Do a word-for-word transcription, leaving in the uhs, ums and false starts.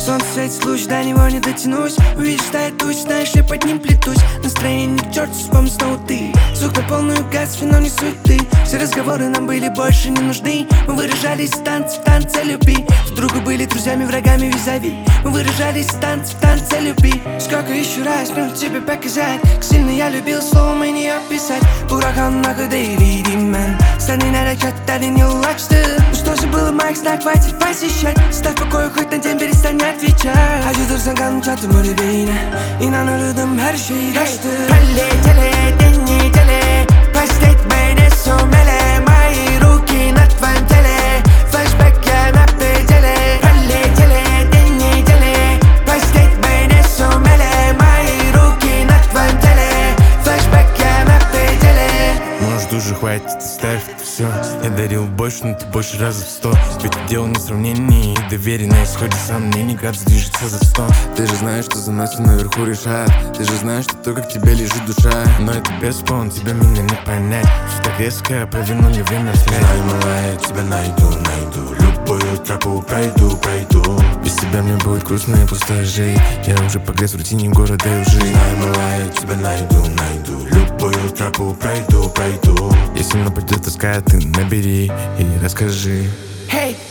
Солнце светит луч, до него не дотянусь. Увидишь, тает туч, знаешь, я под ним плетусь. Настроение к черту, вспомни снова ты. Звук на полную газ, но не суеты. Все разговоры нам были больше не нужны. Мы выражались в танце, в танце любви. С другу были друзьями, врагами визави. Мы выражались в танце, в танце любви. Сколько еще раз мне тебе показать, как сильно я любил, словом и не описать. Ураган на ходе видимен, стальный наряд, не уладжды. Ну что же было, моих знак, хватит посещать. Ставь покой, хоть на день перестань отвечать. Acıdırsan kanım çattım öyle beyine. İnan ölürdüm, her şeyi kaçtı. Полетели дни недели, постеть не сумели. Мои руки на твоем теле, флешбэк я на пределе. Полетели дни недели, постеть не сумели. Мои руки на твоем теле, флешбэк я на пределе. Может уже хватит, оставь это все. Я дарил больше, но ты больше раза в сто. Ведь дело не сравнение и доверие на исходе сомнений. Градус движется за сто. Ты же знаешь, что за нас все наверху решает. Ты же знаешь, что то, как тебе лежит душа. Но это бесспорно, тебе меня не понять. Все так резко, повернули время вспять. Знай, малая, тебя найду, найду. Любую тропу пройду, пройду. Без тебя мне будет грустно и пустая жизнь. Я уже погряз в рутине города и лжи. Знай, малая, тебя найду, найду. Любую тропу пройду, пройду. Если нападет тоска, ты набери и расскажи. Hey!